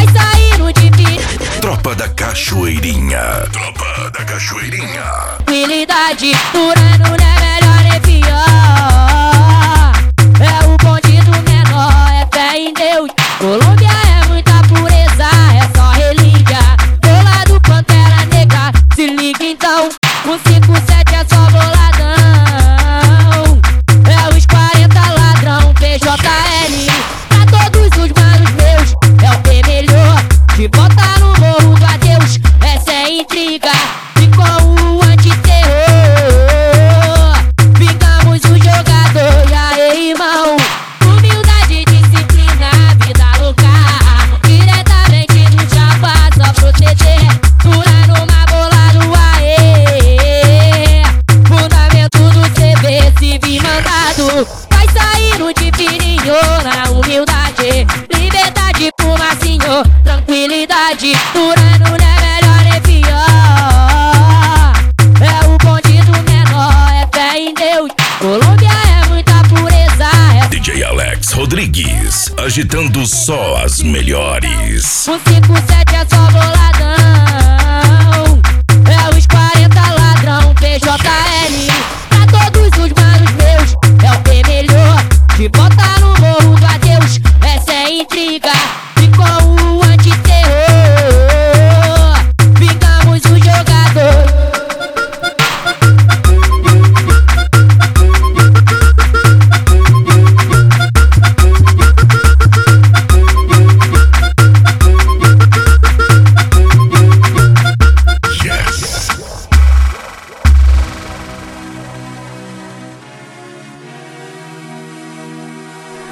vai sair no divino. Tropa da Cachoeirinha. Tropa da Cachoeirinha. Tranquilidade, Turano não é melhor nem pior. É o bonde do menor, é fé em Deus. Colômbia é muita pureza, é só relíquia. Do lado Pantera Negra, se liga então. O 57 é só boladão. É os 40 ladrão, PJL. Pra todos os manos meus, é o que melhor. De volta no morro do adeus, essa é intriga. E com o antiterror, vingamos o jogador. E aí, irmão? Humildade, disciplina, vida louca. Diretamente do Japa, só proteger. Turano uma bola no aê. Fundamento do CV, se vir mandado, vai sair no de fininho. Na humildade, liberdade pro Marcinho. Tranquilidade, Turano não é melhor nem pior. É o bonde do menor, é fé em Deus. Colômbia é muita pureza, é DJ Alex Rodrigues, agitando só as melhores. o 57 é só boladão.